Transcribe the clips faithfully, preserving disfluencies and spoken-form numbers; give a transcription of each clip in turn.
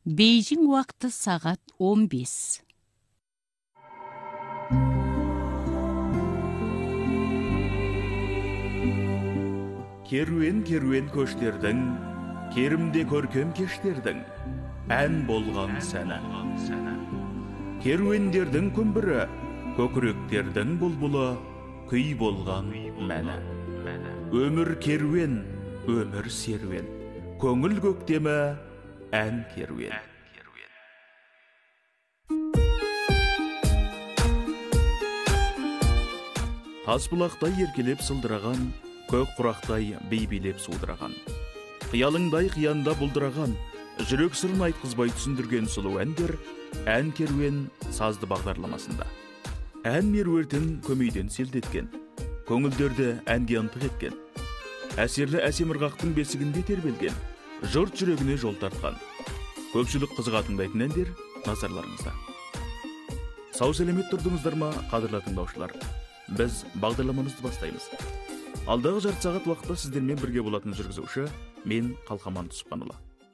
Бейжің уақыты сағат он бес. Керуен-керуен көштердің, керімде көркем кештердің, ән болған сәні. Керуендердің күмбірі, көкіректердің бұлбұлы, күй болған мәні. Өмір керуен, өмір серуен, көңіл көктемі, ән керуен. Тасбұлақтай еркелеп сылдыраған, көк құрақтай бейбелеп судыраған. Қиялыңдай қиянда бұлдыраған, жүрек сырын айтқызбай түсіндірген сұлу әндер ән керуен сазды бағдарламасында. Ән меруертін көмейден селдеткен, көңілдерді әнге ынтық еткен, әсерлі әсем ырғақтың бесігінде тербелген, жұрт жүрегіне жол тартқан. Көпшілік қызыға тыңдайтын әндер назарларыңызда. Сау сәлемет тұрдыңыздар ма, қадірлі тыңдаушылар? Біз бағдарламамызды бастаймыз. Алдағы жарты сағат уақытта сіздермен бірге болатын жүргізуші мен Қалқаман Түсіпханұлы.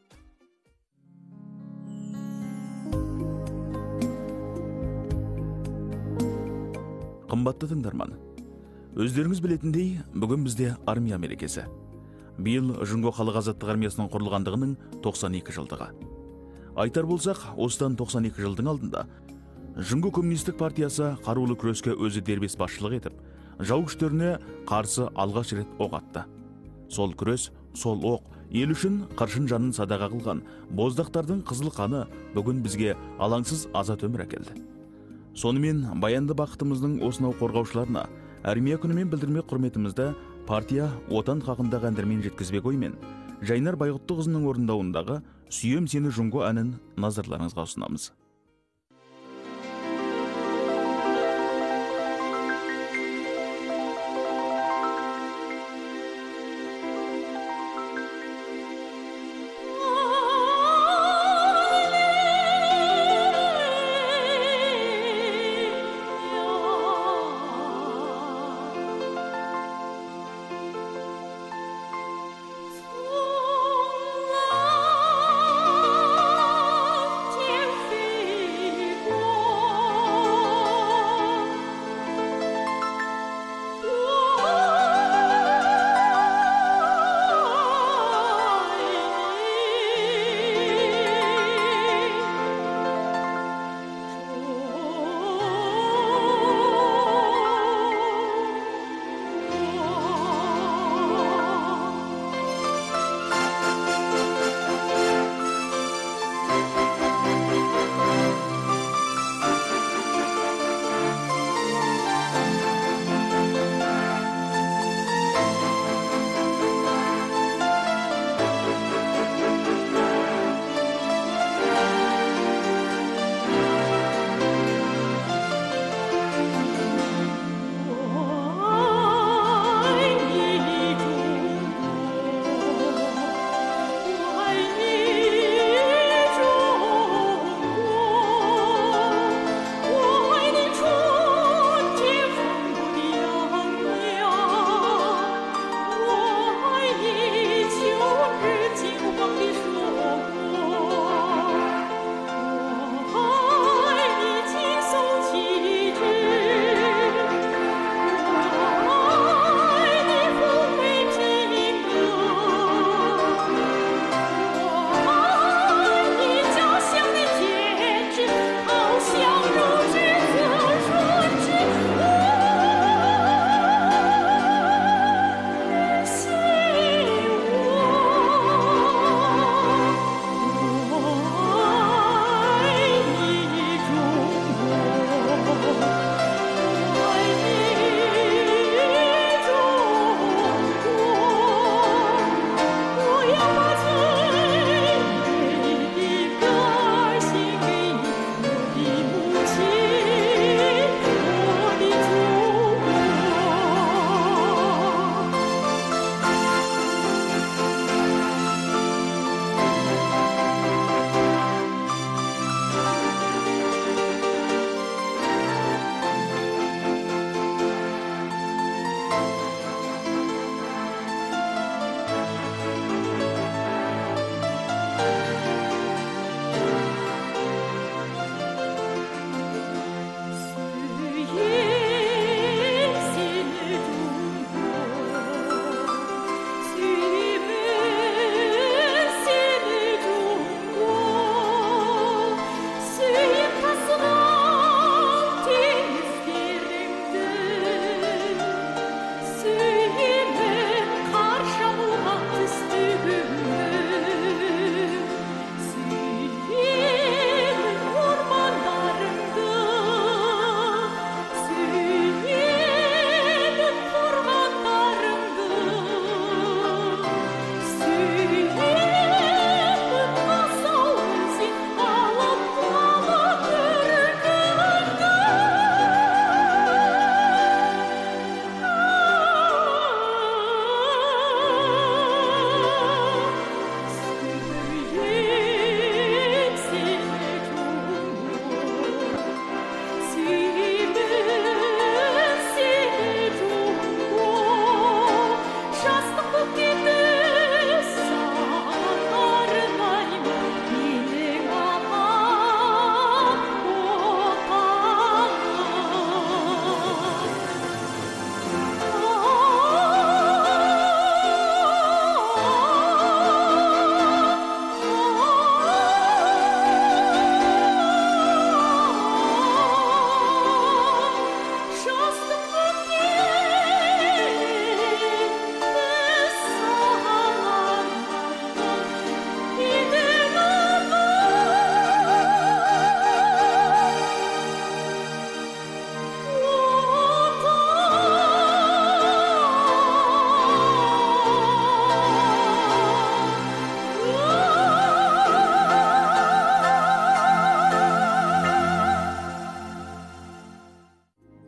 Қымбатты тыңдарман, өздеріңіз білетіндей, бүгін бізде армия мерекесі. Биыл Жұңго халық азаттық армиясының құрылғандығының тоқсан екі жылдығы. Айтар болсақ, осыдан тоқсан екі жылдың алдында Жұңго коммунистік партиясы қарулы күреске өзі дербес басшылық етіп, жау күштеріне қарсы алғаш рет оқ атты. Сол күрес, сол оқ, ел үшін қыршын жанын садаға қылған боздақтардың қызыл қаны бүгін бізге алаңсыз азат өмір әкелді. Сонымен баянды бақытымыздың осынау қорғаушыларына армия күнімен білдірмек құрметімізді партия отан хақындағы әндермен жеткізбек оймен Жайнар Байғұттықызының орындауындағы «Сүйем сені Жұңго» әнін назарларыңызға ұсынамыз. Feel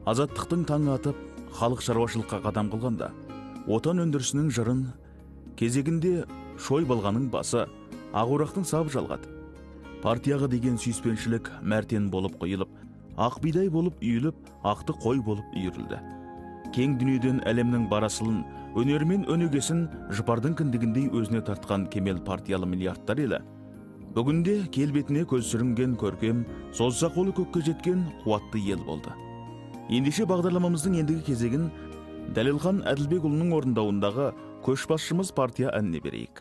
Азаттықтың таңы атып, халық шаруашылыққа қадам қылғанда, отан өндірісінің жырын кезегінде шой балғаның басы, ағорақтың сабы жалғады. Партияға деген сүйіспеншілік мәртен болып қойылып, ақ бидай болып үйіліп, ақты қой болып үйірілді. Кең дүниеден әлемнің барасылын, өнермен өнегесін жыпардың кіндігіндей өзіне тартқан кемел партиялы миллиардтар елі, бүгінде келбетіне көз сүрінген көркем, созса қолы көкке жеткен қуатты ел болды. Ендеше бағдарламамыздың ендігі кезегін Дәлелхан Әділбекұлының орындауындағы көшбасшымыз партия әніне берейік.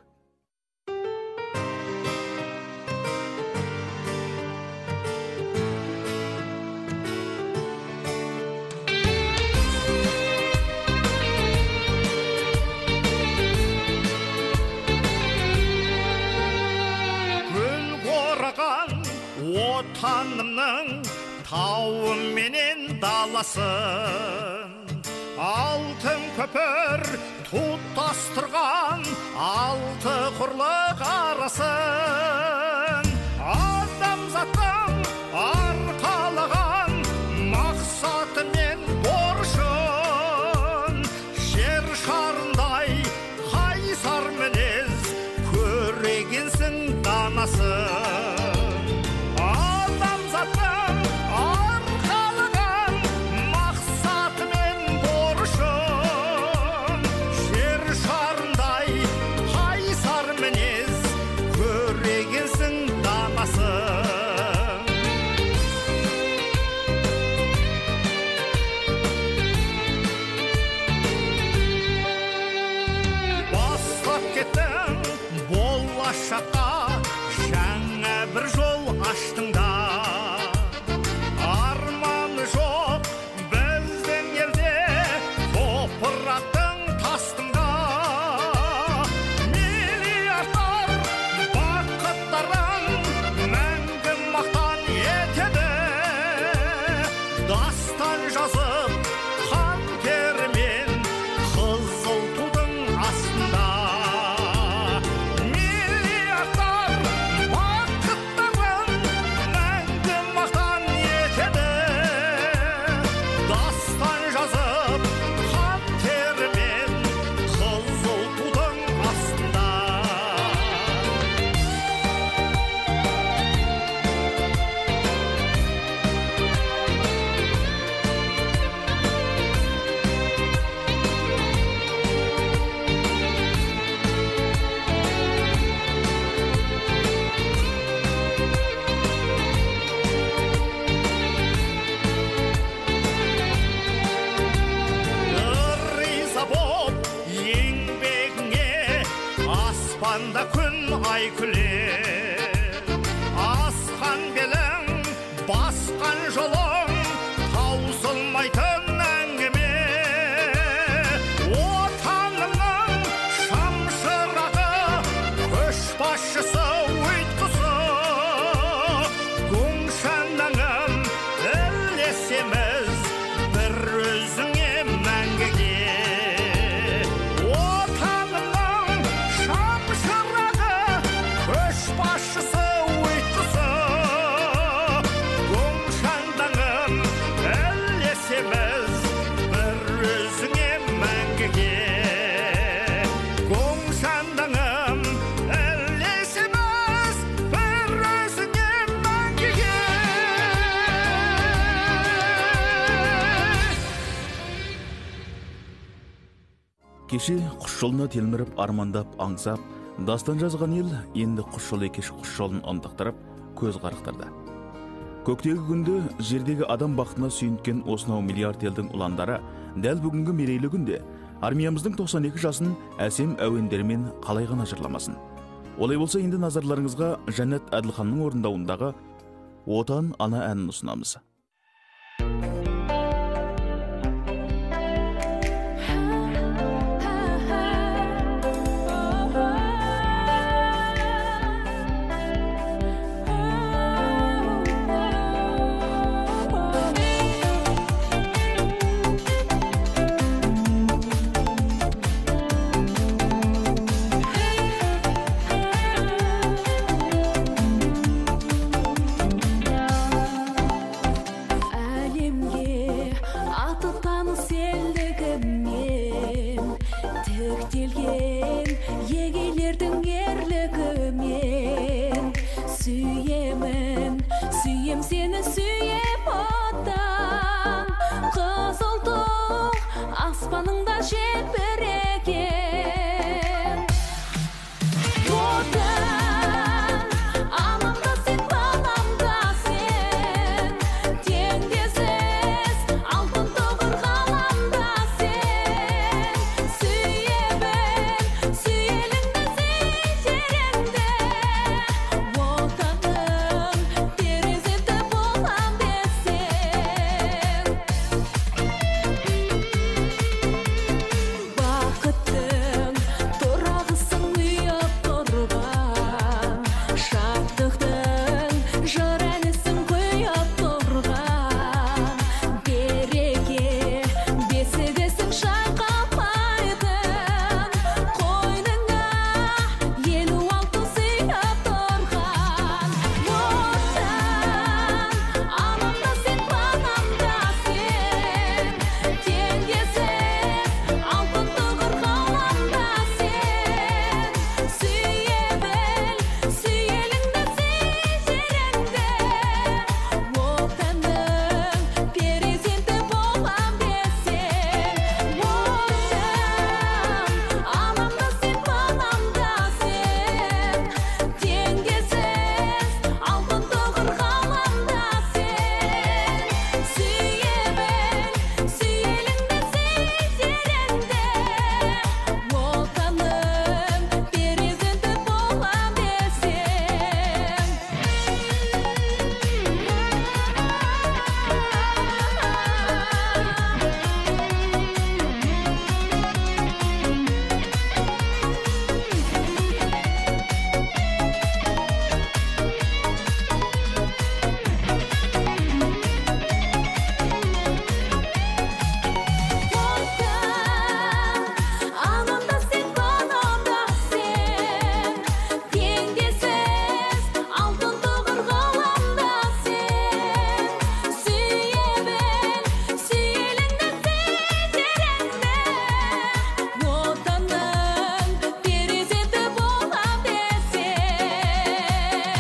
Отанымның тауы менен даласын, алтын көпір тұтастырған алты құрлық арасын, адамзаттың арқалаған мақсаты мен борышын, жер шарындай қайсар мінез көрегенсің данасын. Болашаққа жаңа бір жол аштың да, арманы жоқ біздің елде топырақтың тастың да, миллиардтар бақыттарын мәңгі мақтан етеді, дастан жазып қан терімен қызыл тудың астында. Аспанда күн ай күлер, асқан белің, басқан жолың, таусылмайтын әңгіме. Отанымның шамшырағы, көшбасшысы ұйтқысы, көңшәннің ілесеміз бір өзіңе мәңгіге. Көшбасшысы ұйтқысы, көңшәннің ілесеміз бір өзіңе мәңгіге. Көңшәннің ілесеміз бір өзіңе мәңгіге. Кеше құс жолына телміріп, армандап, аңсап, дастан жазған ел енді құс жол екеш құс жолын ынтықтырып, көз қарықтырды. Көктегі күнді жердегі адам бақытына сүйінткен осынау миллиард елдің ұландары дәл бүгінгі мерейлі күнде армиямыздың тоқсан екі жасын әсем әуендермен қалай ғана жырламасын. Олай болса, енді назарларыңызға Жаннат Әділханның орындауындағы Отан ана әнін ұсынамыз. Сүйемін, сүйем сені сүйем оттан. Қызыл тоқ аспаныңда желбіреген. Отан, анамда сен, баламда сен. Теңдессіз алтын тұғыр ғаламда сен. Сүйемін, сүйеліңді сүйеріңді. Отаның перзенті болам десең. Бақыттың тұрағысың ұйып тұрған. Шаттықтың жыр әнісің құйып тұрған. Береке бесігісің шайқалмайтын. Қойныңа елу алты сыйып тұрған. Отан, анамда сен, баламда сен. Теңдессіз алтын тұғыр ғаламда сен. Сүйе біл, сүйеліңді сүйеріңді. Отанның перзенті болам десең. Отан, анамда сен, баламда сен. Теңдессіз алтын тұғыр ғаламда сен. Сүйе біл, сүйеліңді сүйеріңді. Отаның перзенті болам десең. Анамда сен, баламда сен. Теңдессіз алтын тұғыр ғаламда сен. Сүйе біл, сүйеліңді сүйеріңді. Отаның перзенті болам десең.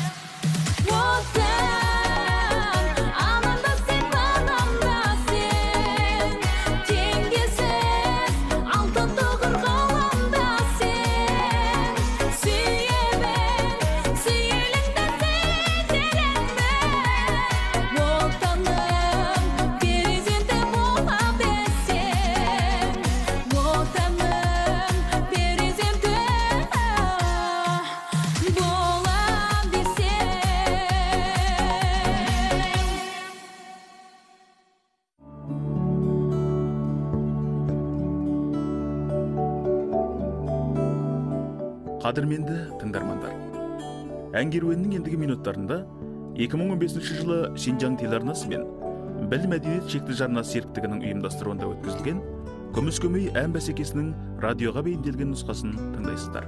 Отан, анамда сен, баламда сен. Теңдессіз алтын тұғыр ғаламда сен. Сүйе біл, сүйеліңді сүйеріңді. Отаның перзенті болам десең. Отаның перзенті болам десең. Қадірменді тыңдармандар, ән керуенінің ендігі минуттарында екі мың он бесінші жылы Шинжаң телеарнасы мен Білім мәдениет шекті жарнасы серіктігінің ұйымдастыруында өткізілген Күміс көмей ән бәсекесінің радиоға бейімделген нұсқасын тыңдайсыздар.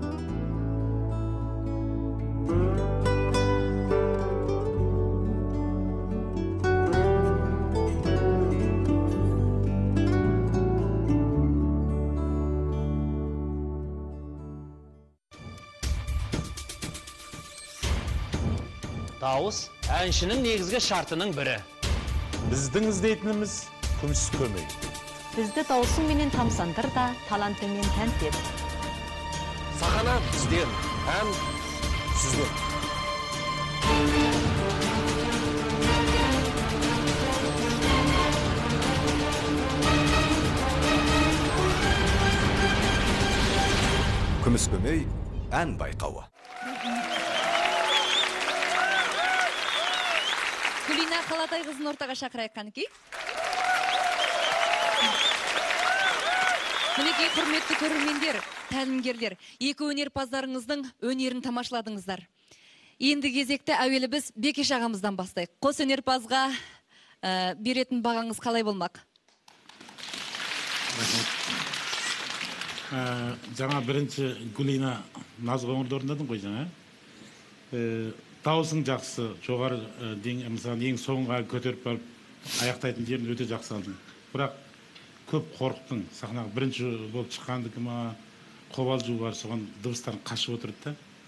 Дауыс әншінің негізгі шартының бірі. Біздің іздейтініміз күміс көмей. Бізді дауысың менен тамсандыр да, талантыңмен тәнт ет. Сахана бізден, ән сізден. Күміс көмей ән байқауы. Гүлина Қалатай қызын ортаға шақырайық қанекей. Мінекей құрметті көрермендер, тәлімгерлер, екі өнерпаздарыңыздың өнерін тамашыладыңыздар. Енді кезекті әуелі біз Бекеш ағамыздан бастайық. Қос өнерпазға беретін бағаңыз қалай болмақ? Жаңа бірінші Гүлина Назғоңырды орындадың ғой жаңа. Дауысың жақсы, жоғары мысалы ең соңға көтеріп барып аяқтайтын жерін өте жақсы алдың. Бірақ көп қорықтың. Сахнаға бірінші болып шыққандығы ма, қобалжу бар, соған дыбыстарын қашып отырды да.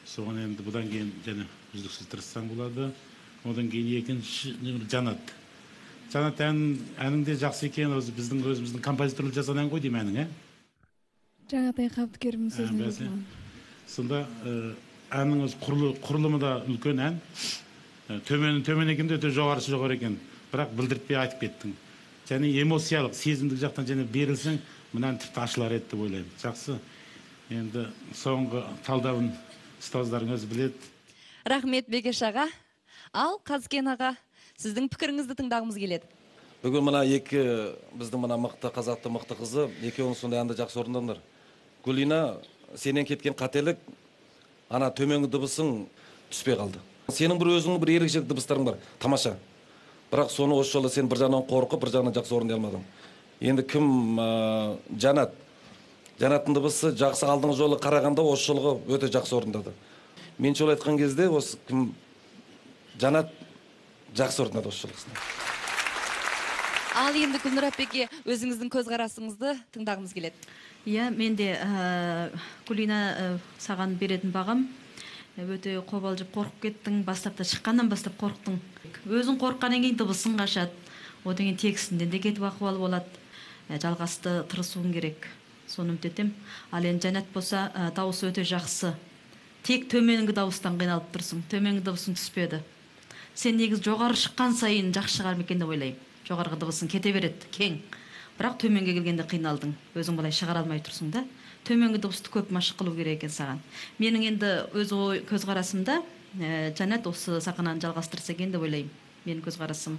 соған енді бұдан кейін және үздіксіз тырыссаң болады. Одан кейін екінші Жанат. Жанат ән, әнің де жақсы екен, өзі біздің өзіміздің композиторлық жазған ән ғой деймін әнің, ә? Жанатай Қабдыкерімнің сөзіне жазылған. Сонда әннің өз құрылымы да үлкен ән. Төмен төмен екен де өте жоғарысы жоғары екен. Бірақ білдіртпей айтып кеттің. Және эмоциялық, сезімдік жақтан және берілсең, мынаны тіпті ашылар еді деп ойлаймын. Жақсы. Енді соңғы талдауын ұстаздарың өзі біледі. Рахмет Бекеш аға. Ал Қазкен аға, сіздің пікіріңізді тыңдағымыз келеді. Бүгін мына екі біздің мына мықты қазақты мықты қызы, екеуің сондай әнді жақсы орындадыңдар. Гүлина, сенен кеткен қателік, ана төменгі дыбысың түспей қалды. Сенің бір өзіңнің бір ерекшелік дыбыстарың бар, тамаша. Бірақ соны осы жолы сен бір жағынан қорқып, бір жағынан жақсы орындай алмадың. Енді кім Жанат? Жанаттың дыбысы жақсы алдыңғы жолы қарағанда осы жолғы өте жақсы орындады. Мен жол айтқан кезде осы кім Жанат жақсы орындады осы жолғысында. Ал енді Гүлнұр апеке, өзіңіздің көзқарасыңызды тыңдағымыз келеді. Иә, мен де Гүлина саған беретін бағам. Өте қобалжып қорқып кеттің, бастапта шыққаннан бастап қорықтың. Өзің қорыққаннан кейін дыбысың қашады. Одан кейін текстінде де кетіп ахуал болады. Жалғасты тырысуың керек. Соны үміттетем. Ал енді Жанат болса, дауысы өте жақсы. Тек төменгі дауыстан қиналып тұрсың. Төменгі дауысың түспеді. Сен негіз жоғары шыққан сайын жақсы шығар екен деп ойлаймын. Жоғарғы дыбысың кете береді, кең. Бірақ төменге келгенде қиналдың. Өзің былай шығара алмай тұрсың да. Төменгі дыбысты көп машық қылу керек екен саған. Менің енді өз көзқарасымда Жанат осы сахнаны жалғастырса екен деп ойлаймын. Менің көзқарасым.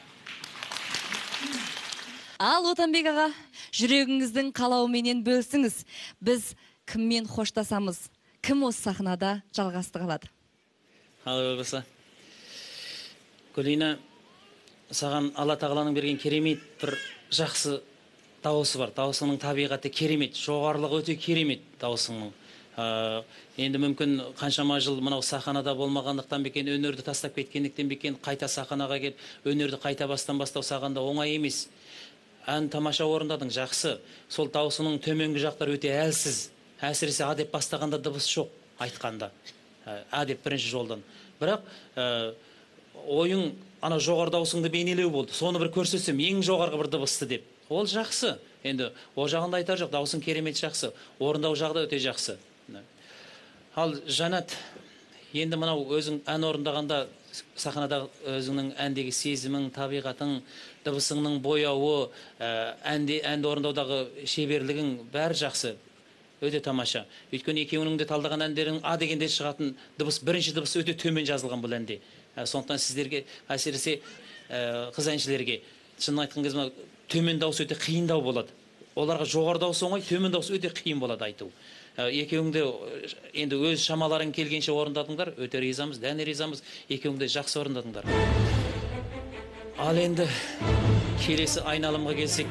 Ал Отанбек аға, жүрегіңіздің қалауыменен бөлсіңіз. Біз кіммен хоштасамыз? Кім осы сахнада жалғасты қалады? Ал болса. Гүлина, саған Алла тағаланың берген керемет бір жақсы дауысы бар. Дауысының табиғаты керемет, жоғарылығы өте керемет дауысының. Енді мүмкін қаншама жыл мынау сахнада болмағандықтан бекен, өнерді тастап кеткендіктен бекен, қайта сахнаға келіп, өнерді қайта бастан бастау сағанда оңай емес. Ән тамаша орындадың, жақсы. Сол дауысының төменгі жақтары өте әлсіз. Әсіресе А деп бастағанда дыбыс жоқ айтқанда. А деп бірінші жолдан. Бірақ ойың ана жоғары дауысыңды бейнелеу болды. Соны бір көрсетсем, ең жоғарғы бір дыбысты деп. Ол жақсы. Енді о жағында айтар жоқ, дауысың керемет жақсы. Орындау жағы да өте жақсы. Ал Жанат, енді мынау өзің ән орындағанда сахнада өзіңнің әндегі сезімің, табиғатың, дыбысыңның бояуы, әнді орындаудағы шеберлігің бәрі жақсы. Өте тамаша. Өйткені екеуінің де талдаған әндерің А дегенде шығатын дыбыс, бірінші дыбыс өте төмен жазылған бұл әнде. Сондықтан сіздерге, әсіресе қыз әншілерге, шынын айтқан кезде төмен дауыс өте қиындау болады. Оларға жоғары дауыс оңай, төмен дауыс өте қиын болады айту. Екеуіңде енді өз шамаларың келгенше орындадыңдар, өте ризамыз, дәне ризамыз, екеуіңде жақсы орындадыңдар. Ал енді келесі айналымға келсек,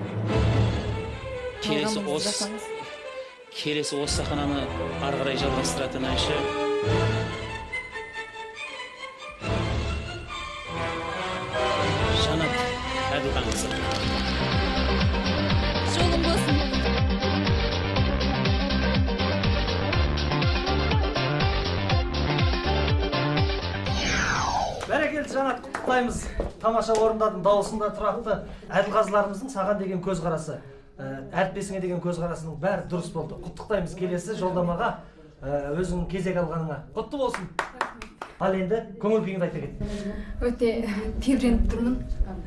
келесі осы келесі осы сахнаны ары қарай жалғастыратын әнші Жанат Әділханқызы. Жолың болсын. Бәрекелді Жанат, құттықтаймыз. Тамаша орындадың, даусында тұрақты. Әділқазыларымыздың саған деген көзқарасы, әріптесіңе деген көзқарасының бәрі дұрыс болды. Құттықтаймыз, келесі жолдамаға өзің кезек алғаныңа. Құтты болсын. Ал енді көңіл күйіңді айта кет. Өте тебіреніп тұрмын.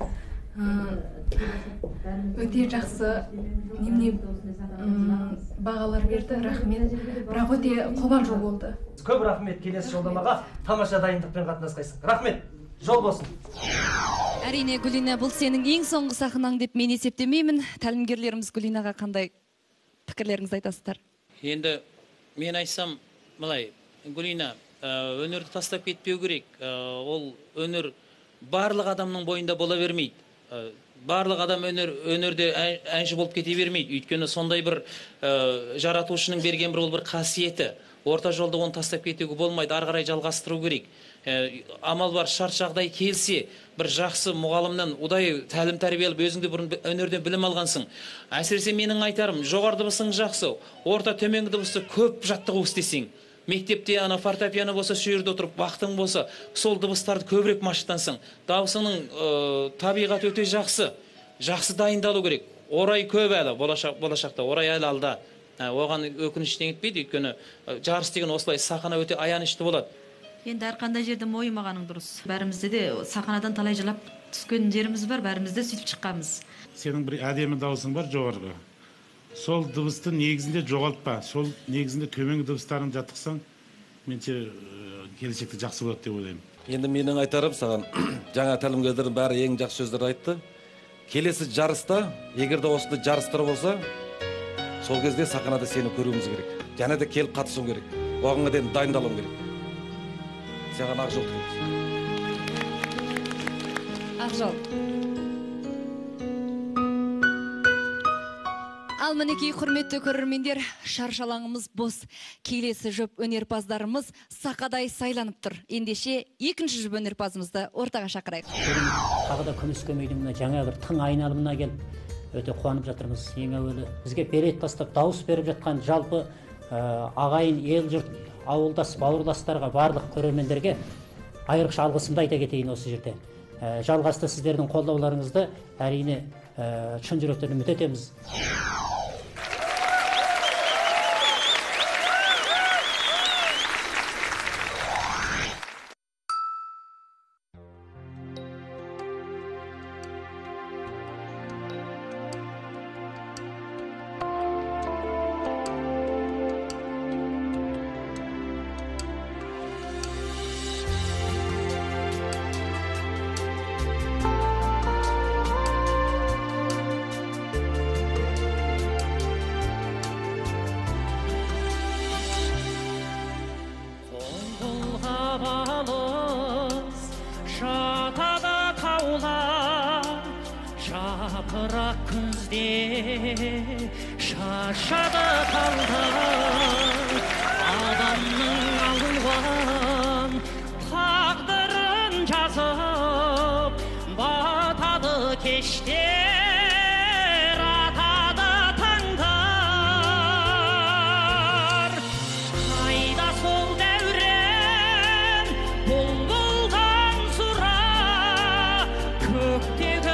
Өте жақсы немене бағалар берді, рахмет. Бірақ өте қобалжу болды. Көп рахмет, келесі жолдамаға тамаша дайындықпен қатынасқайсың. Рахмет, жол болсын. Әрине, Гүлина, бұл сенің ең соңғы сахнаң деп мен есептемеймін. Тәлімгерлеріміз Гүлинаға қандай пікірлеріңізді айтасыздар? Енді мен айтсам, былай, Гүлина, өнерді тастап кетпеу керек. Ол өнер барлық адамның бойында бола бермейді. Барлық адам өнер, өнерде әнші болып кете бермейді. Өйткені сондай бір жаратушының берген бір ол бір қасиеті. Орта жолда оны тастап кетуге болмайды, ары қарай жалғастыру керек. Амал бар, шарт жағдай келсе, бір жақсы мұғалымнан удай тәлім тәрбиеліп, өзіңді бұрын өнерден білім алғансың. Әсіресе менің айтарым, жоғары дыбысың жақсы, орта төменгі дыбысты көп жаттығу істесең, мектепте ана фортепиано болса, сол жерде отырып вақтың болса, сол дыбыстарды көбірек машықтансаң, дауысыңның ә, табиғаты өте жақсы, жақсы дайындалу керек. Орай көп әлі, болашақ, болашақта орай әлі алда. Ә, оған өкініштен етпейді, өйткені жарыс деген осылай сахана өте аянышты болады. Енді әрқандай жерде мойымағаның дұрыс. Бәрімізде де саханадан талай жылап түскен жеріміз бар, бәрімізде сөйтіп шыққанбыз. Сенің бір әдемі дауысың бар жоғарғы. Сол дыбысты негізінде жоғалтпа. Сол негізінде төменгі дыбыстарын жаттықсаң, менше келешекте жақсы болады деп ойлаймын. Енді менің айтарым саған, жаңа тәлімгерлердің бәрі ең жақсы сөздер айтты. Келесі жарыста, егер де осындай жарыстар болса, сол кезде сахнада сені көруіміз керек. Және де келіп қатысуың керек. Оғанға дейін дайындалуың керек. Саған ақ жол тілейміз. Ақ жол. Ал мінекей құрметті көрермендер, шаршалаңымыз бос. Келесі жұп өнерпаздарымыз сақадай сайланып тұр. Ендеше екінші жұп өнерпазымызды ортаға шақырайық. Тағы да күміс көмейдің жаңа бір тың айналымына келіп, өте қуанып жатырмыз. Ең әуелі бізге берет тастап дауыс беріп жатқан жалпы ағайын, ел жұрт, ауылдас, бауырластарға, барлық көрермендерге айрықша алғысымды айта кетейін осы жерде. Жалғасты сіздердің қолдауларыңызды әрине шын жүректен үміт етеміз. Yaprak күзде шашады талдар, адамның алған тағдырын жазып батады кештер, атады таңдар. Қайда сол дәурен бұлбұлдан сұра, көктегі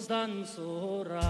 ауыздан сұра.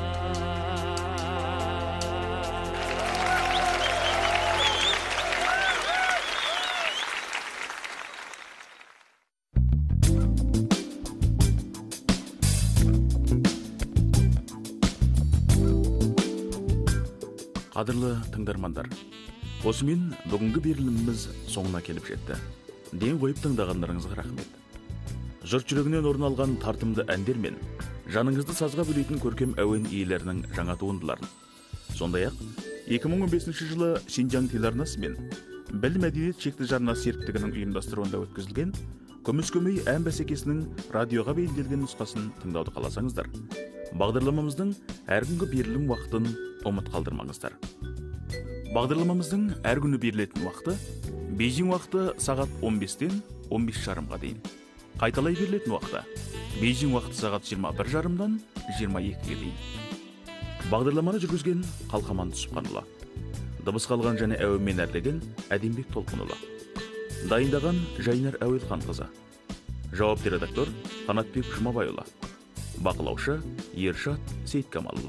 Қадірлі тыңдармандар, осымен бүгінгі беріліміміз соңына келіп жетті. Ден қойып тыңдағандарыңызға рахмет. Жұрт жүрегінен орын алған тартымды әндер мен жаныңызды сазға бөлейтін көркем әуен иелерінің жаңа туындыларын. Сондай-ақ, екі мың он бесінші жылы Шинжаң телеарнасы мен Білім мәдениет шекті жарнасы серіктігінің ұйымдастыруында өткізілген Күміс көмей ән бәсекесінің радиоға бейімделген нұсқасын тыңдауды қаласаңыздар, бағдарламамыздың әр күнгі берілім уақытын ұмыт қалдырмаңыздар. Бағдарламамыздың әр күні берілетін уақыты Бейжің уақыты сағат он бестен он бес жарымға дейін. Қайталай берілетін уақыты Бейжің уақыты сағат жиырма бір жарымдан жиырма екіге дейін. Бағдарламаны жүргізген Қалқаман Түсіпханұлы, дыбыс қалған және әуенмен әрлеген Әдембек Толқынұлы, дайындаған Жайнар Әуелханқызы, жауапты редактор Қанатбек Жұмабайұлы, бақылаушы Ершат Сейткамалұлы.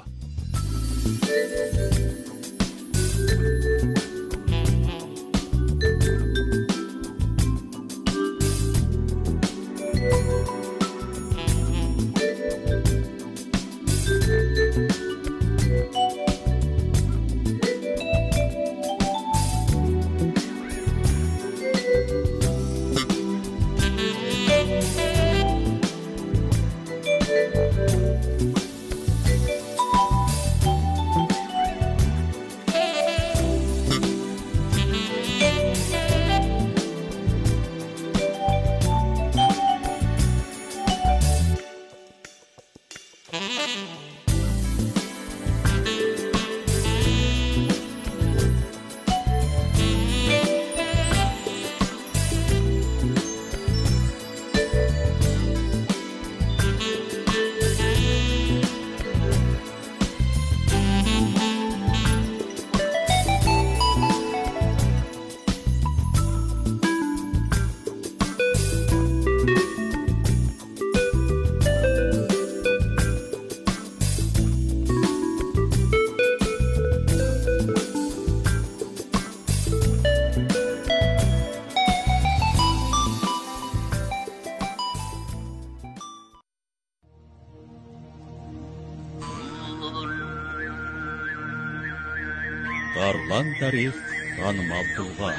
Тарлан тарих танымал тұлға.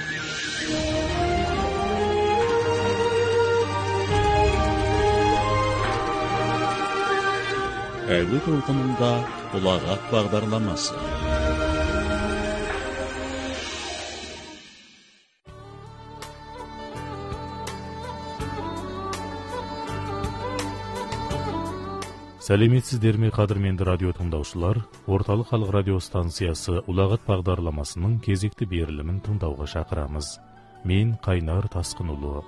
Әуе толқынында ұлағат бағдарламасы. Сәлеметсіздер ме, қадірменді радио тыңдаушылар? Орталық халық радио станциясы ұлағат бағдарламасының кезекті берілімін тыңдауға шақырамыз. Мен Қайнар Тасқынұлы.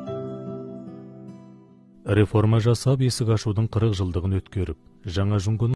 Реформа жасап, есік ашудың қырық жылдығын өткеріп, жаңа жұңгының